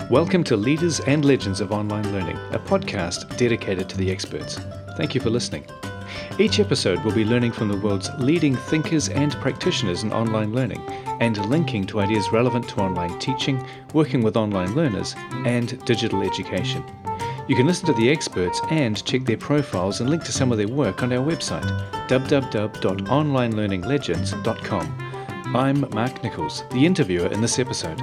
Welcome to Leaders and Legends of Online Learning, a podcast dedicated to the experts. Thank you for listening. Each episode will be learning from the world's leading thinkers and practitioners in online learning and linking to ideas relevant to online teaching, working with online learners, and digital education. You can listen to the experts and check their profiles and link to some of their work on our website, www.onlinelearninglegends.com. I'm Mark Nichols, the interviewer in this episode.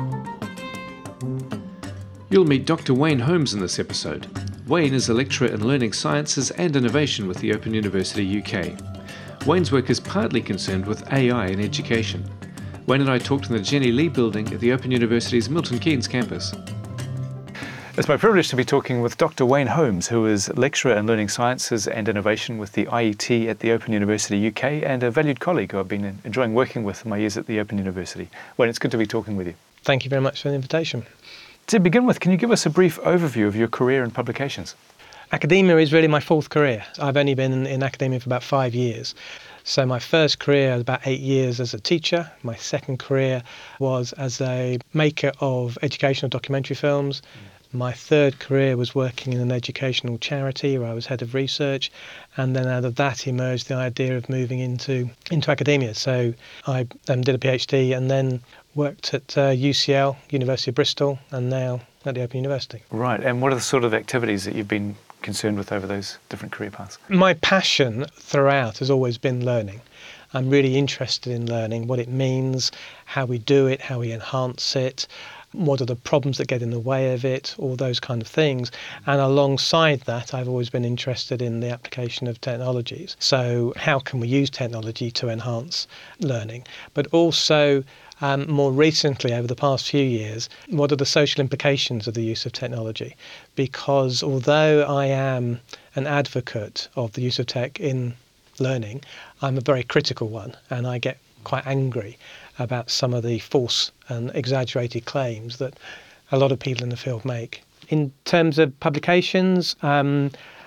You'll meet Dr. Wayne Holmes in this episode. Wayne is a lecturer in learning sciences and innovation with the Open University UK. Wayne's work is partly concerned with AI in education. Wayne and I talked in the Jenny Lee building at the Open University's Milton Keynes campus. It's my privilege to be talking with Dr. Wayne Holmes, who is lecturer in learning sciences and innovation with the IET at the Open University UK and a valued colleague who I've been enjoying working with in my years at the Open University. Wayne, it's good to be talking with you. Thank you very much for the invitation. To begin with, can you give us a brief overview of your career in publications? Academia is really my fourth career. I've only been in academia for about 5 years. So my first career was about 8 years as a teacher. My second career was as a maker of educational documentary films. My third career was working in an educational charity where I was head of research, and then out of that emerged the idea of moving into academia. So I did a PhD and then worked at UCL, University of Bristol, and now at the Open University. Right, and what are the sort of activities that you've been concerned with over those different career paths? My passion throughout has always been learning. I'm really interested in learning, what it means, how we do it, how we enhance it, what are the problems that get in the way of it, all those kind of things. And alongside that, I've always been interested in the application of technologies. So how can we use technology to enhance learning? But also, more recently, over the past few years, what are the social implications of the use of technology? Because although I am an advocate of the use of tech in learning, I'm a very critical one, and I get quite angry about some of the false and exaggerated claims that a lot of people in the field make. In terms of publications, as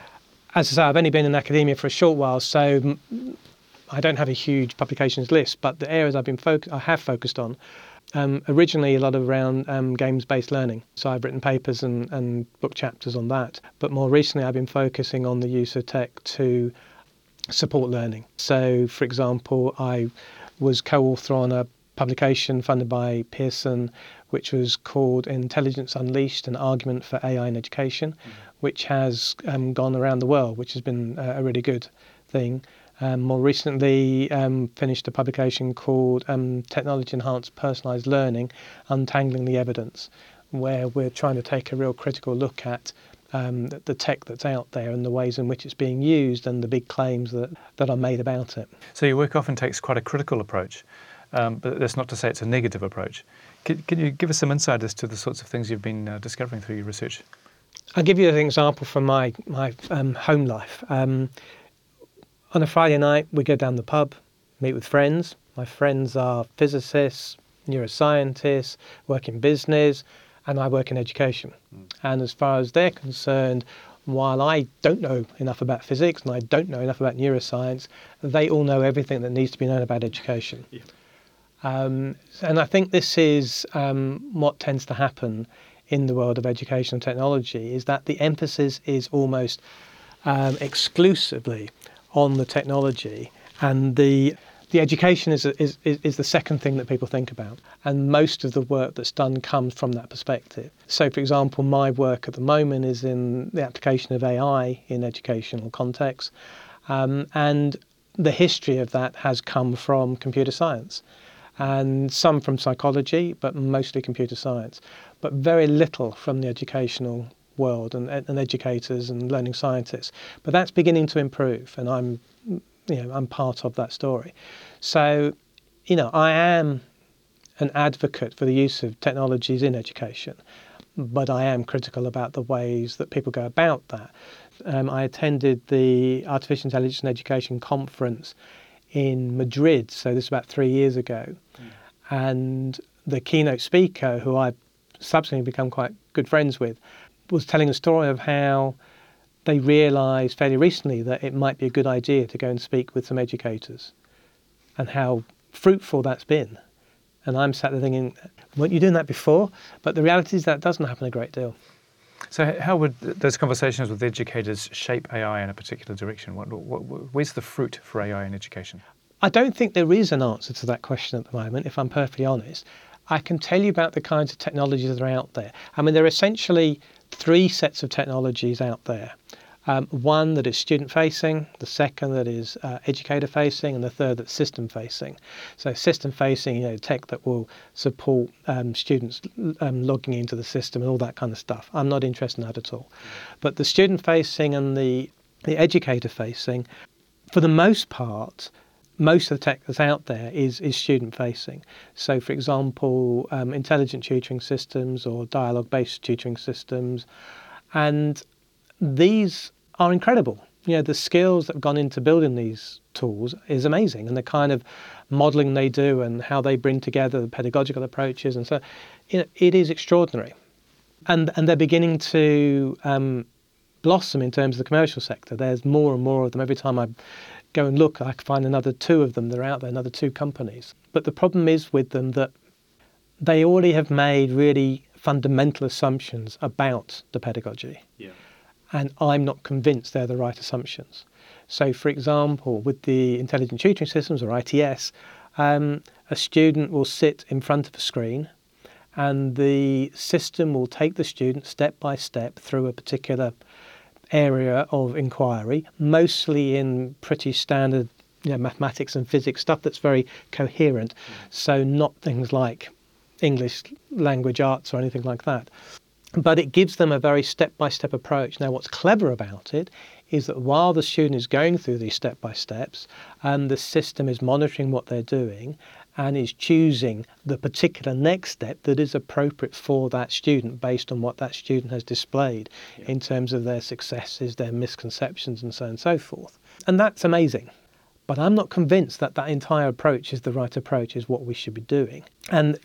I say, I've only been in academia for a short while, so I don't have a huge publications list, but the areas I have focused on, originally a lot around games-based learning. So I've written papers and book chapters on that. But more recently, I've been focusing on the use of tech to support learning. So, for example, I was co-author on a publication funded by Pearson, which was called Intelligence Unleashed, an Argument for AI in Education, which has gone around the world, which has been a really good thing. More recently, finished a publication called Technology Enhanced Personalised Learning, Untangling the Evidence, where we're trying to take a real critical look at the tech that's out there and the ways in which it's being used and the big claims that are made about it. So your work often takes quite a critical approach, but that's not to say it's a negative approach. Can you give us some insight as to the sorts of things you've been discovering through your research? I'll give you an example from my home life. On a Friday night, we go down the pub, meet with friends. My friends are physicists, neuroscientists, work in business, and I work in education. And as far as they're concerned, while I don't know enough about physics and I don't know enough about neuroscience, they all know everything that needs to be known about education. Yeah. And I think this is what tends to happen in the world of educational technology, is that the emphasis is almost exclusively on the technology, and the education is the second thing that people think about, and most of the work that's done comes from that perspective. So, for example, my work at the moment is in the application of AI in educational contexts, and the history of that has come from computer science, and some from psychology, but mostly computer science, but very little from the educational world and educators and learning scientists. But that's beginning to improve, and I'm part of that story. So, I am an advocate for the use of technologies in education, but I am critical about the ways that people go about that. I attended the Artificial Intelligence in Education conference in Madrid, so this was about 3 years ago, and the keynote speaker, who I've subsequently become quite good friends with, was telling a story of how they realised fairly recently that it might be a good idea to go and speak with some educators, and how fruitful that's been. And I'm sat there thinking, Weren't you doing that before? But the reality is that doesn't happen a great deal. So how would those conversations with educators shape AI in a particular direction? Where's the fruit for AI in education? I don't think there is an answer to that question at the moment, if I'm perfectly honest. I can tell you about the kinds of technologies that are out there. I mean, there are essentially three sets of technologies out there. One that is student-facing, the second that is educator-facing, and the third that's system-facing. So system-facing, tech that will support students logging into the system and all that kind of stuff. I'm not interested in that at all. But the student-facing and the educator-facing, for the most part, most of the tech that's out there is student-facing. So, for example, intelligent tutoring systems or dialogue-based tutoring systems. And these are incredible. The skills that have gone into building these tools is amazing, and the kind of modelling they do and how they bring together the pedagogical approaches, and so it is extraordinary. And they're beginning to blossom in terms of the commercial sector. There's more and more of them. Every time I go and look, I can find another two of them. They're out there, another two companies. But the problem is with them that they already have made really fundamental assumptions about the pedagogy. Yeah. And I'm not convinced they're the right assumptions. So, for example, with the intelligent tutoring systems, or ITS, a student will sit in front of a screen and the system will take the student step by step through a particular area of inquiry, mostly in pretty standard mathematics and physics stuff that's very coherent, so not things like English language arts or anything like that. But it gives them a very step-by-step approach. Now, what's clever about it is that while the student is going through these step-by-steps, the system is monitoring what they're doing and is choosing the particular next step that is appropriate for that student based on what that student has displayed in terms of their successes, their misconceptions, and so on and so forth. And that's amazing. But I'm not convinced that that entire approach is the right approach, is what we should be doing. And,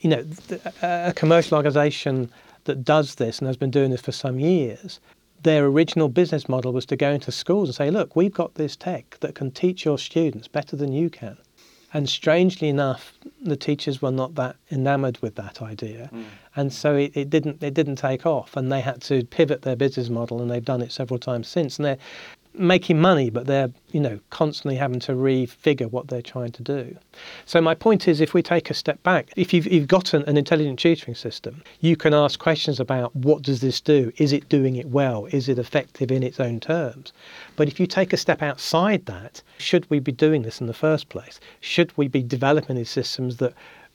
a commercial organisation that does this and has been doing this for some years, their original business model was to go into schools and say, look, we've got this tech that can teach your students better than you can. And strangely enough, the teachers were not that enamoured with that idea. And so it didn't take off, and they had to pivot their business model, and they've done it several times since. And they're making money, but they're constantly having to refigure what they're trying to do. So my point is, if we take a step back, if you've got an intelligent tutoring system, you can ask questions about what does this do? Is it doing it well? Is it effective in its own terms? But if you take a step outside that, should we be doing this in the first place? Should we be developing these systems that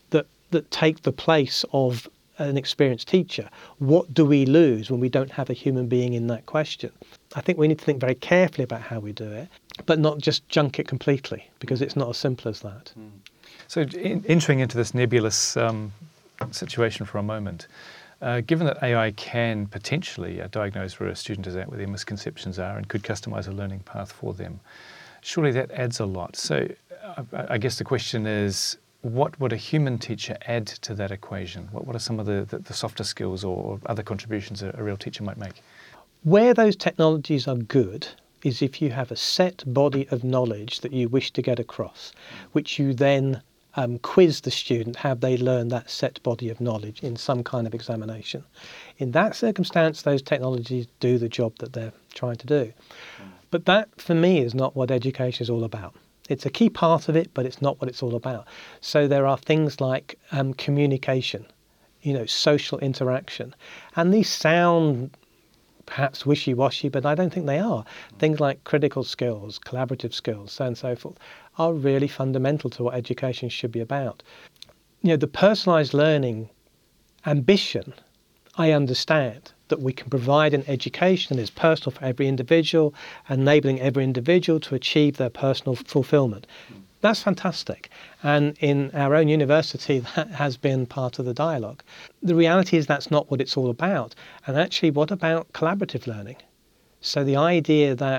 take the place of an experienced teacher? What do we lose when we don't have a human being in that question? I think we need to think very carefully about how we do it, but not just junk it completely, because it's not as simple as that. So entering into this nebulous situation for a moment, given that AI can potentially diagnose where a student is at, where their misconceptions are, and could customise a learning path for them, surely that adds a lot. So I guess the question is, what would a human teacher add to that equation? What are some of the softer skills or other contributions a real teacher might make? Where those technologies are good is if you have a set body of knowledge that you wish to get across, which you then quiz the student, have they learned that set body of knowledge in some kind of examination. In that circumstance, those technologies do the job that they're trying to do. But that, for me, is not what education is all about. It's a key part of it, but it's not what it's all about. So there are things like communication, social interaction. And these sound perhaps wishy-washy, but I don't think they are. Things like critical skills, collaborative skills, so on and so forth, are really fundamental to what education should be about. The personalised learning ambition, I understand, that we can provide an education that is personal for every individual, enabling every individual to achieve their personal fulfilment. That's fantastic. And in our own university, that has been part of the dialogue. The reality is that's not what it's all about. And actually, what about collaborative learning? So the idea that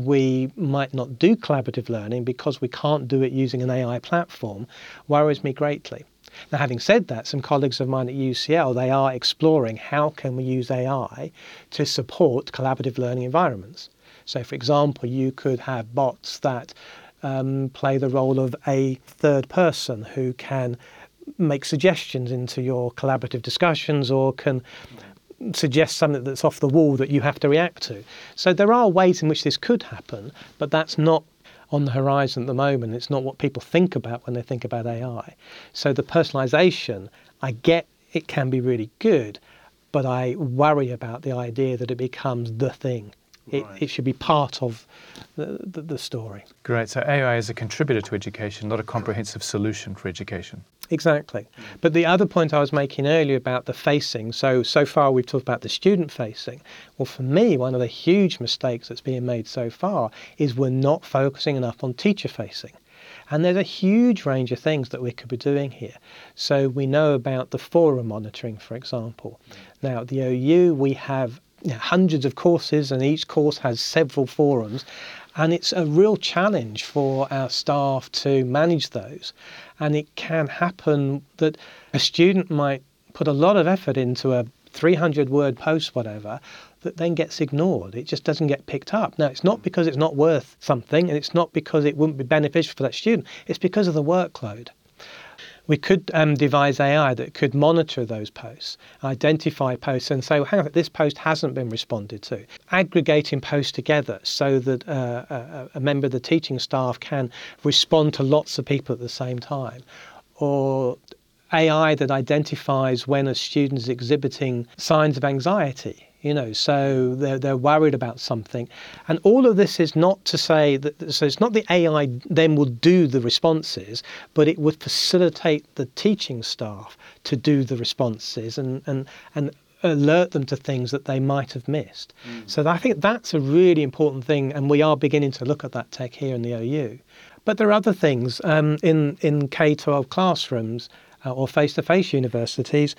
we might not do collaborative learning because we can't do it using an AI platform worries me greatly. Now, having said that, some colleagues of mine at UCL, they are exploring how can we use AI to support collaborative learning environments. So, for example, you could have bots that play the role of a third person who can make suggestions into your collaborative discussions or can suggest something that's off the wall that you have to react to. So there are ways in which this could happen, but that's not on the horizon at the moment. It's not what people think about when they think about AI. So the personalisation, I get it can be really good, but I worry about the idea that it becomes the thing. It should be part of the story. Great. So AI is a contributor to education, not a comprehensive solution for education. Exactly. But the other point I was making earlier about the facing, so far we've talked about the student facing. Well, for me, one of the huge mistakes that's being made so far is we're not focusing enough on teacher facing. And there's a huge range of things that we could be doing here. So we know about the forum monitoring, for example. Now, at the OU, we have hundreds of courses, and each course has several forums. And it's a real challenge for our staff to manage those. And it can happen that a student might put a lot of effort into a 300-word post, whatever, that then gets ignored. It just doesn't get picked up. Now, it's not because it's not worth something, and it's not because it wouldn't be beneficial for that student. It's because of the workload. We could devise AI that could monitor those posts, identify posts and say, well, hang on, this post hasn't been responded to. Aggregating posts together so that a member of the teaching staff can respond to lots of people at the same time. Or AI that identifies when a student is exhibiting signs of anxiety. So they're worried about something. And all of this is not to say that, so it's not the AI then will do the responses, but it would facilitate the teaching staff to do the responses and alert them to things that they might have missed. So I think that's a really important thing, and we are beginning to look at that tech here in the OU. But there are other things in K-12 classrooms or face-to-face universities,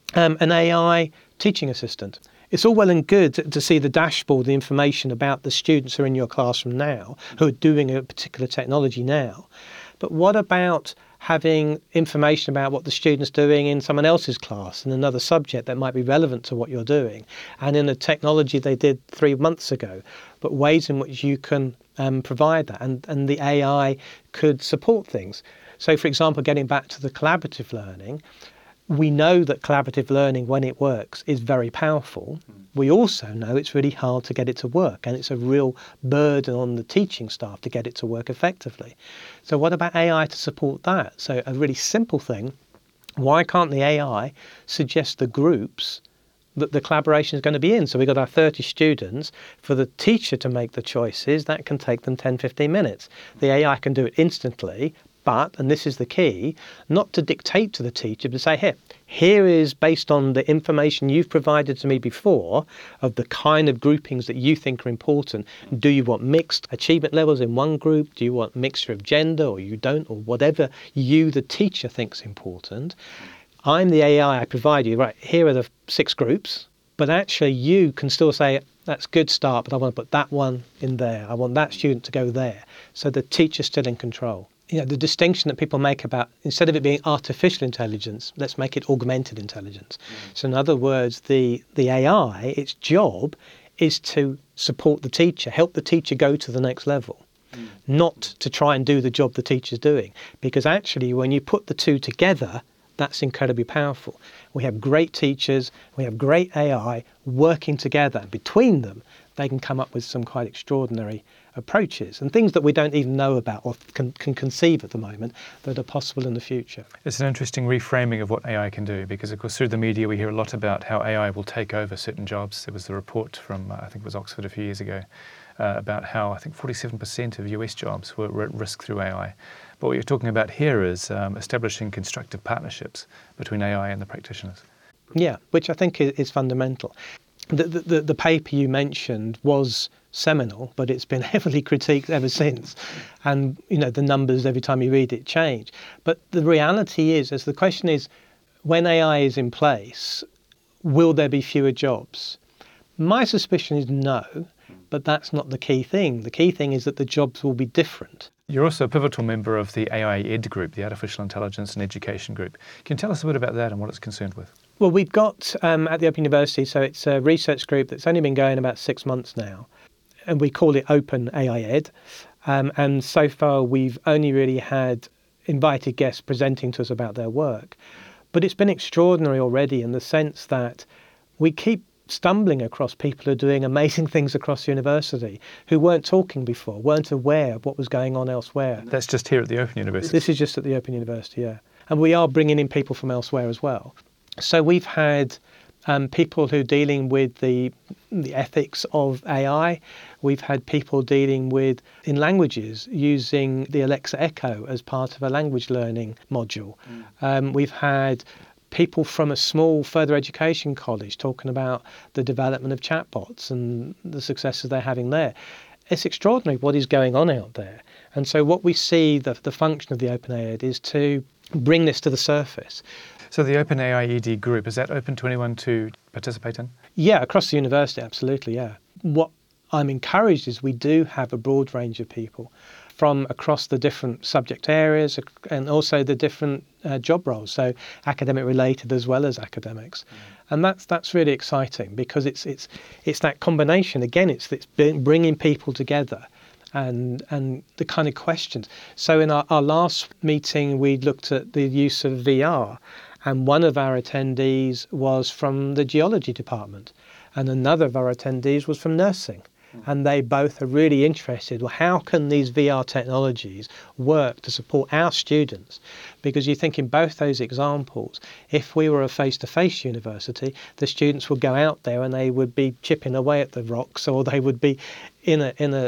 an AI teaching assistant. It's all well and good to see the dashboard, the information about the students who are in your classroom now, who are doing a particular technology now. But what about having information about what the student's doing in someone else's class, in another subject that might be relevant to what you're doing, and in a technology they did 3 months ago, but ways in which you can provide that, and the AI could support things. So, for example, getting back to the collaborative learning, we know that collaborative learning, when it works, is very powerful. We also know it's really hard to get it to work, and it's a real burden on the teaching staff to get it to work effectively. So what about AI to support that? So a really simple thing, why can't the AI suggest the groups that the collaboration is going to be in? So we've got our 30 students. For the teacher to make the choices, that can take them 10, 15 minutes. The AI can do it instantly, but, and this is the key, not to dictate to the teacher, but say, here is based on the information you've provided to me before of the kind of groupings that you think are important. Do you want mixed achievement levels in one group? Do you want mixture of gender, or you don't, or whatever you, the teacher, thinks important? I'm the AI, I provide you, right, here are the 6 groups, but actually you can still say, that's a good start, but I want to put that one in there. I want that student to go there. So the teacher's still in control. The distinction that people make about, instead of it being artificial intelligence, let's make it augmented intelligence. So in other words, the AI, its job is to support the teacher, help the teacher go to the next level, not to try and do the job the teacher's doing. Because actually, when you put the two together, that's incredibly powerful. We have great teachers, we have great AI working together. Between them, they can come up with some quite extraordinary approaches and things that we don't even know about or can conceive at the moment that are possible in the future. It's an interesting reframing of what AI can do, because of course through the media we hear a lot about how AI will take over certain jobs. There was the report from I think it was Oxford a few years ago about how I think 47% of US jobs were at risk through AI. But what you're talking about here is establishing constructive partnerships between AI and the practitioners. Yeah, which I think is fundamental. The paper you mentioned was seminal, but it's been heavily critiqued ever since. And, the numbers every time you read it change. But the reality is, the question is, when AI is in place, will there be fewer jobs? My suspicion is no, but that's not the key thing. The key thing is that the jobs will be different. You're also a pivotal member of the AI Ed group, the Artificial Intelligence and Education group. Can you tell us a bit about that and what it's concerned with? Well, we've got at the Open University, so it's a research group that's only been going about 6 months now, and we call it Open AI Ed. And so far, we've only really had invited guests presenting to us about their work. But it's been extraordinary already in the sense that we keep stumbling across people who are doing amazing things across the university who weren't talking before, weren't aware of what was going on elsewhere. That's just here at the Open University. This is just at the Open University, yeah. And we are bringing in people from elsewhere as well. So we've had people who are dealing with the ethics of AI. We've had people dealing with, in languages, using the Alexa Echo as part of a language learning module. We've had people from a small further education college talking about the development of chatbots and the successes they're having there. It's extraordinary what is going on out there. And so what we see, the function of the OpenAI is to bring this to the surface. So the OpenAI ED group, is that open to anyone to participate in? Yeah, across the university, absolutely, yeah. What I'm encouraged is we do have a broad range of people from across the different subject areas and also the different job roles, so academic related as well as academics. And that's really exciting because it's that combination. Again, it's bringing people together and the kind of questions. So in our last meeting, we looked at the use of VR, and one of our attendees was from the geology department, and another of our attendees was from nursing. And they both are really interested, well, how can these VR technologies work to support our students? Because you think in both those examples, if we were a face-to-face university, the students would go out there and they would be chipping away at the rocks, or they would be in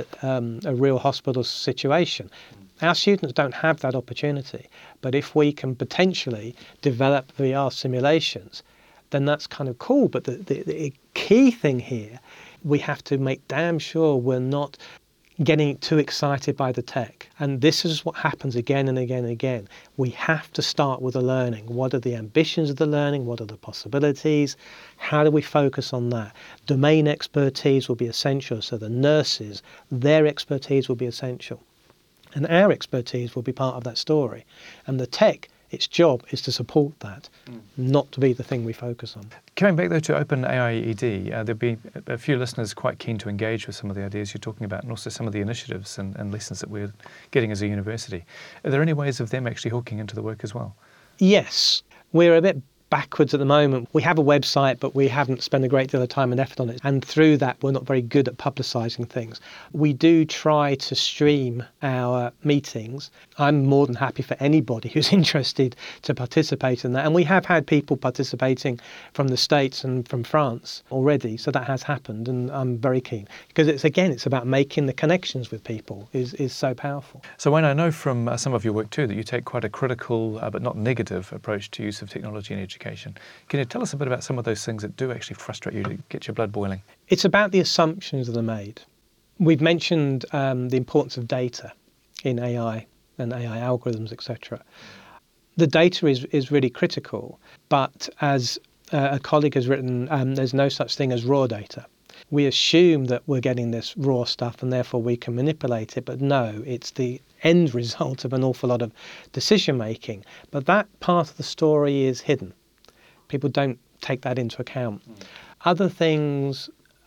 a real hospital situation. Our students don't have that opportunity. But if we can potentially develop VR simulations, then that's kind of cool. But the key thing here, we have to make damn sure we're not getting too excited by the tech. And this is what happens again and again and again. We have to start with the learning. What are the ambitions of the learning? What are the possibilities? How do we focus on that? Domain expertise will be essential. So the nurses, their expertise will be essential. And our expertise will be part of that story. And the tech, its job is to support that, not to be the thing we focus on. Coming back though to OpenAI ED, there'll be a few listeners quite keen to engage with some of the ideas you're talking about and also some of the initiatives and lessons that we're getting as a university. Are there any ways of them actually hooking into the work as well? Yes, we're a bit backwards at the moment. We have a website, but we haven't spent a great deal of time and effort on it. And through that, we're not very good at publicising things. We do try to stream our meetings. I'm more than happy for anybody who's interested to participate in that. And we have had people participating from the States and from France already. So that has happened. And I'm very keen. Because it's about making the connections with people is so powerful. So Wayne, I know from some of your work too that you take quite a critical but not negative approach to use of technology in education. Can you tell us a bit about some of those things that do actually frustrate you, to get your blood boiling? It's about the assumptions that are made. We've mentioned the importance of data in AI and AI algorithms, etc. The data is really critical, but as a colleague has written, there's no such thing as raw data. We assume that we're getting this raw stuff and therefore we can manipulate it, but no, it's the end result of an awful lot of decision making. But that part of the story is hidden. People don't take that into account. Other things,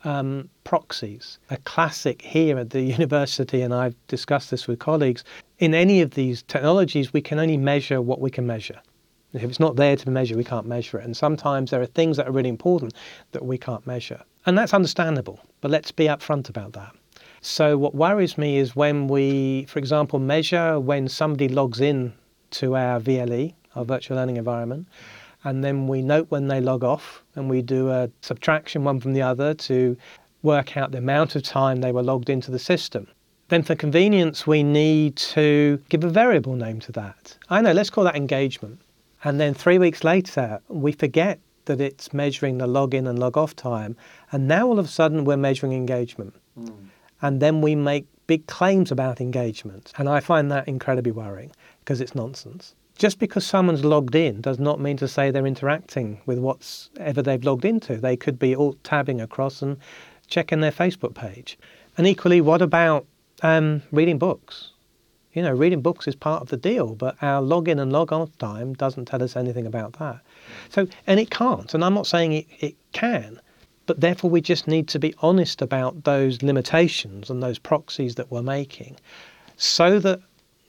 proxies. A classic here at the university, and I've discussed this with colleagues, in any of these technologies, we can only measure what we can measure. If it's not there to measure, we can't measure it. And sometimes there are things that are really important that we can't measure. And that's understandable, but let's be upfront about that. So what worries me is when we, for example, measure when somebody logs in to our VLE, our virtual learning environment, and then we note when they log off, and we do a subtraction one from the other to work out the amount of time they were logged into the system. Then for convenience, we need to give a variable name to that. I know, let's call that engagement. And then 3 weeks later, we forget that it's measuring the login and log off time. And now all of a sudden we're measuring engagement. And then we make big claims about engagement. And I find that incredibly worrying because it's nonsense. Just because someone's logged in does not mean to say they're interacting with whatever they've logged into. They could be alt-tabbing across and checking their Facebook page. And equally, what about reading books? You know, reading books is part of the deal, but our login and log off time doesn't tell us anything about that. So, and it can't, and I'm not saying it can, but therefore we just need to be honest about those limitations and those proxies that we're making so that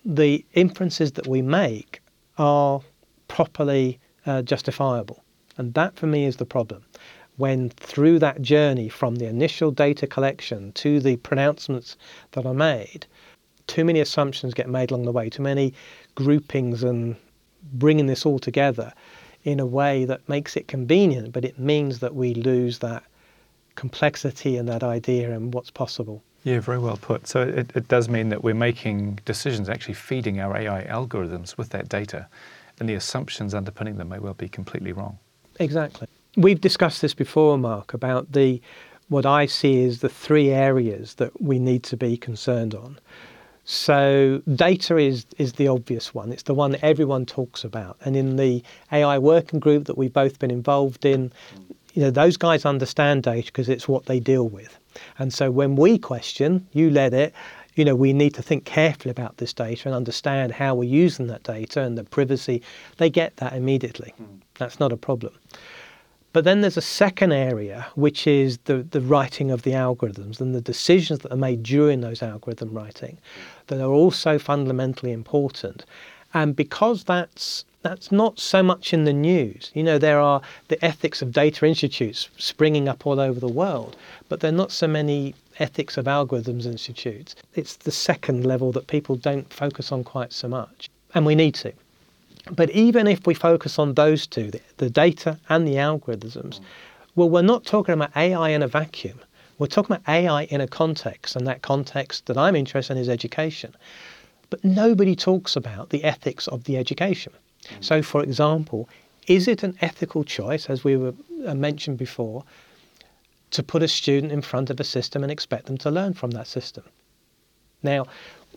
the inferences that we make are properly justifiable. And that for me is the problem. When through that journey from the initial data collection to the pronouncements that are made, too many assumptions get made along the way, too many groupings, and bringing this all together in a way that makes it convenient, but it means that we lose that complexity and that idea and what's possible. Yeah, very well put. So it does mean that we're making decisions, actually feeding our AI algorithms with that data, and the assumptions underpinning them may well be completely wrong. Exactly. We've discussed this before, Mark, about what I see is the three areas that we need to be concerned on. So data is the obvious one. It's the one that everyone talks about. And in the AI working group that we've both been involved in, those guys understand data because it's what they deal with. And so when we question, you led it, we need to think carefully about this data and understand how we're using that data and the privacy. They get that immediately. That's not a problem. But then there's a second area, which is the writing of the algorithms and the decisions that are made during those algorithm writing that are also fundamentally important. And because that's not so much in the news. There are the ethics of data institutes springing up all over the world, but there are not so many ethics of algorithms institutes. It's the second level that people don't focus on quite so much, and we need to. But even if we focus on those two, the data and the algorithms, well, we're not talking about AI in a vacuum. We're talking about AI in a context, and that context that I'm interested in is education. But nobody talks about the ethics of the education. So, for example, is it an ethical choice, as we were mentioned before, to put a student in front of a system and expect them to learn from that system? Now,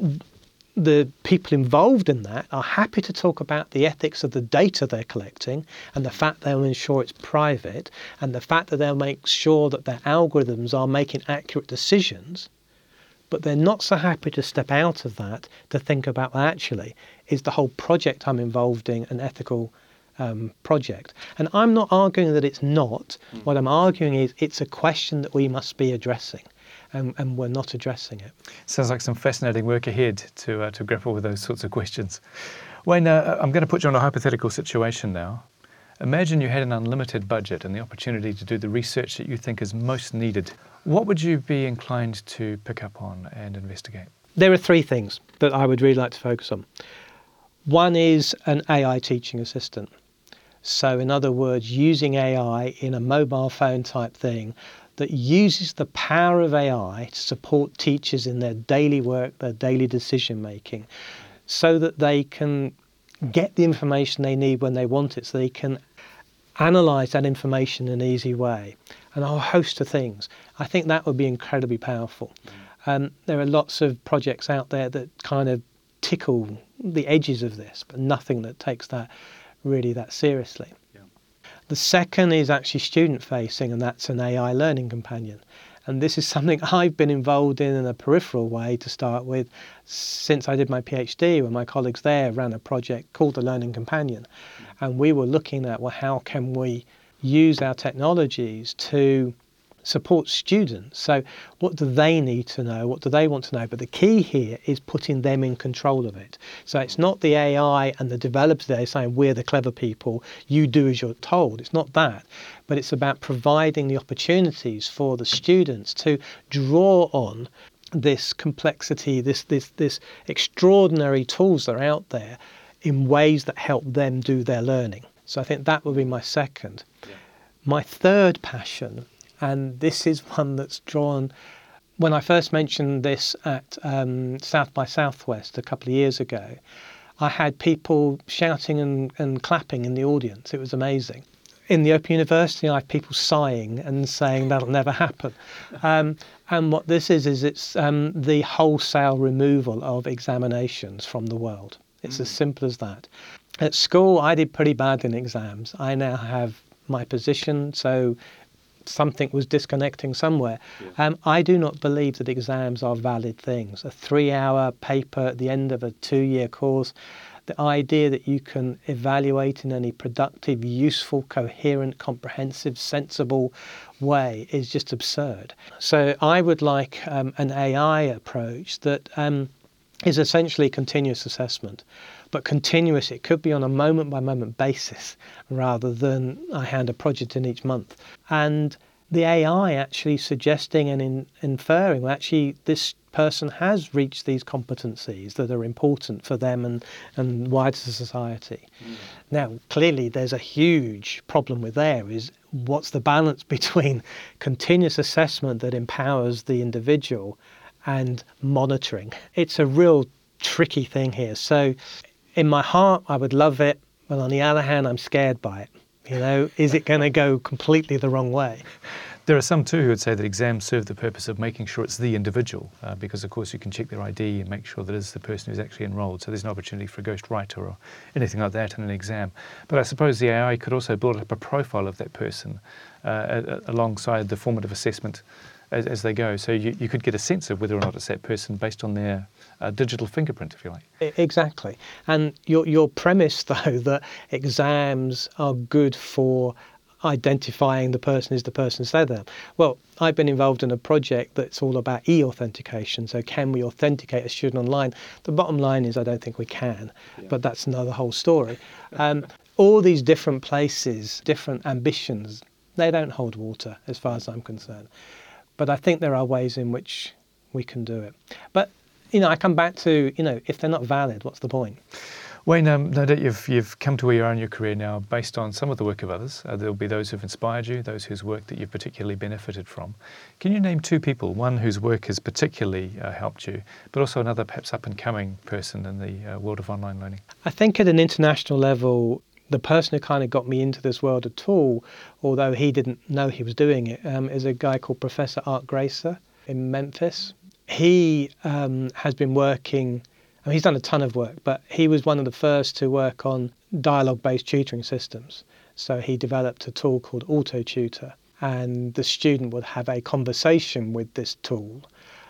the people involved in that are happy to talk about the ethics of the data they're collecting and the fact they'll ensure it's private and the fact that they'll make sure that their algorithms are making accurate decisions, but they're not so happy to step out of that to think about, well, actually, is the whole project I'm involved in an ethical project? And I'm not arguing that it's not. What I'm arguing is it's a question that we must be addressing. And we're not addressing it. Sounds like some fascinating work ahead to grapple with those sorts of questions. Wayne, I'm going to put you on a hypothetical situation now. Imagine you had an unlimited budget and the opportunity to do the research that you think is most needed. What would you be inclined to pick up on and investigate? There are three things that I would really like to focus on. One is an AI teaching assistant. So in other words, using AI in a mobile phone type thing that uses the power of AI to support teachers in their daily work, their daily decision making, so that they can get the information they need when they want it, so they can analyse that information in an easy way, and a whole host of things. I think that would be incredibly powerful. There are lots of projects out there that kind of tickle the edges of this, but nothing that takes that really that seriously. The second is actually student-facing, and that's an AI learning companion. And this is something I've been involved in a peripheral way to start with since I did my PhD, when my colleagues there ran a project called the Learning Companion. And we were looking at, well, how can we use our technologies to support students? So what do they need to know? What do they want to know? But the key here is putting them in control of it. So it's not the AI and the developers there saying, we're the clever people, you do as you're told. It's not that. But it's about providing the opportunities for the students to draw on this complexity, this extraordinary tools that are out there in ways that help them do their learning. So I think that would be my second. Yeah. My third passion, and this is one that's drawn, when I first mentioned this at South by Southwest a couple of years ago, I had people shouting and clapping in the audience. It was amazing. In the Open University, I have people sighing and saying that'll never happen. And what this is it's the wholesale removal of examinations from the world. It's as simple as that. At school, I did pretty bad in exams. I now have my position, so something was disconnecting somewhere. Yeah. I do not believe that exams are valid things. A 3-hour paper at the end of a 2-year course, the idea that you can evaluate in any productive, useful, coherent, comprehensive, sensible way is just absurd. So I would like an AI approach that is essentially continuous assessment. But continuous, it could be on a moment-by-moment basis rather than I hand a project in each month. And the AI actually suggesting and inferring, well, actually this person has reached these competencies that are important for them and wider society. Now, clearly there's a huge problem with there is what's the balance between continuous assessment that empowers the individual and monitoring. It's a real tricky thing here. So in my heart, I would love it, but on the other hand, I'm scared by it. Is it going to go completely the wrong way? There are some too who would say that exams serve the purpose of making sure it's the individual, because of course you can check their ID and make sure that it's the person who's actually enrolled, so there's no opportunity for a ghostwriter or anything like that in an exam. But I suppose the AI could also build up a profile of that person alongside the formative assessment as they go, so you could get a sense of whether or not it's that person based on their digital fingerprint, if you like. Exactly. And your premise, though, that exams are good for identifying the person is the person said that. Well, I've been involved in a project that's all about e-authentication. So can we authenticate a student online? The bottom line is I don't think we can, but that's another whole story. All these different places, different ambitions, they don't hold water as far as I'm concerned. But I think there are ways in which we can do it. But, I come back to, if they're not valid, what's the point? Wayne, no doubt you've come to where you are in your career now based on some of the work of others. There'll be those who've inspired you, those whose work that you've particularly benefited from. Can you name two people, one whose work has particularly helped you, but also another perhaps up-and-coming person in the world of online learning? I think at an international level, the person who kind of got me into this world at all, although he didn't know he was doing it, is a guy called Professor Art Gracer in Memphis. He has been working... he's done a ton of work, but he was one of the first to work on dialogue-based tutoring systems. So he developed a tool called AutoTutor, and the student would have a conversation with this tool,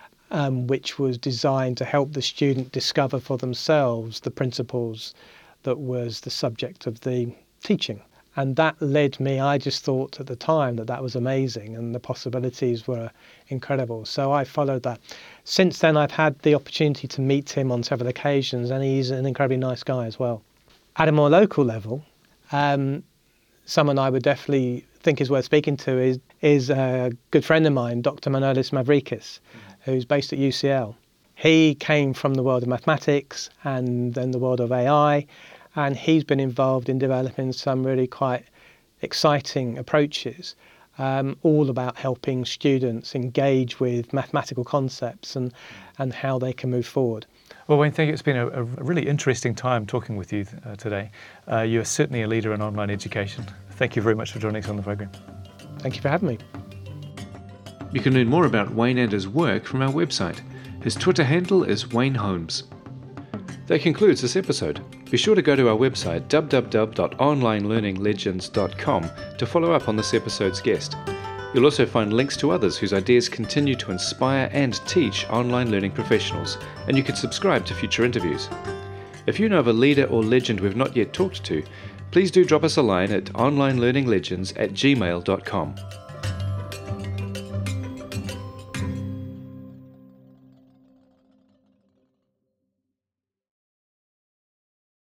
which was designed to help the student discover for themselves the principles that was the subject of the teaching. And that led me, I just thought at the time that was amazing and the possibilities were incredible. So I followed that. Since then, I've had the opportunity to meet him on several occasions, and he's an incredibly nice guy as well. At a more local level, someone I would definitely think is worth speaking to is a good friend of mine, Dr. Manolis Mavridis, who's based at UCL. He came from the world of mathematics and then the world of AI, and he's been involved in developing some really quite exciting approaches, all about helping students engage with mathematical concepts and how they can move forward. Well, Wayne, thank you. It's been a really interesting time talking with you today. You're certainly a leader in online education. Thank you very much for joining us on the program. Thank you for having me. You can learn more about Wayne and his work from our website. His Twitter handle is Wayne Holmes. That concludes this episode. Be sure to go to our website www.onlinelearninglegends.com to follow up on this episode's guest. You'll also find links to others whose ideas continue to inspire and teach online learning professionals, and you can subscribe to future interviews. If you know of a leader or legend we've not yet talked to, please do drop us a line at onlinelearninglegends@gmail.com.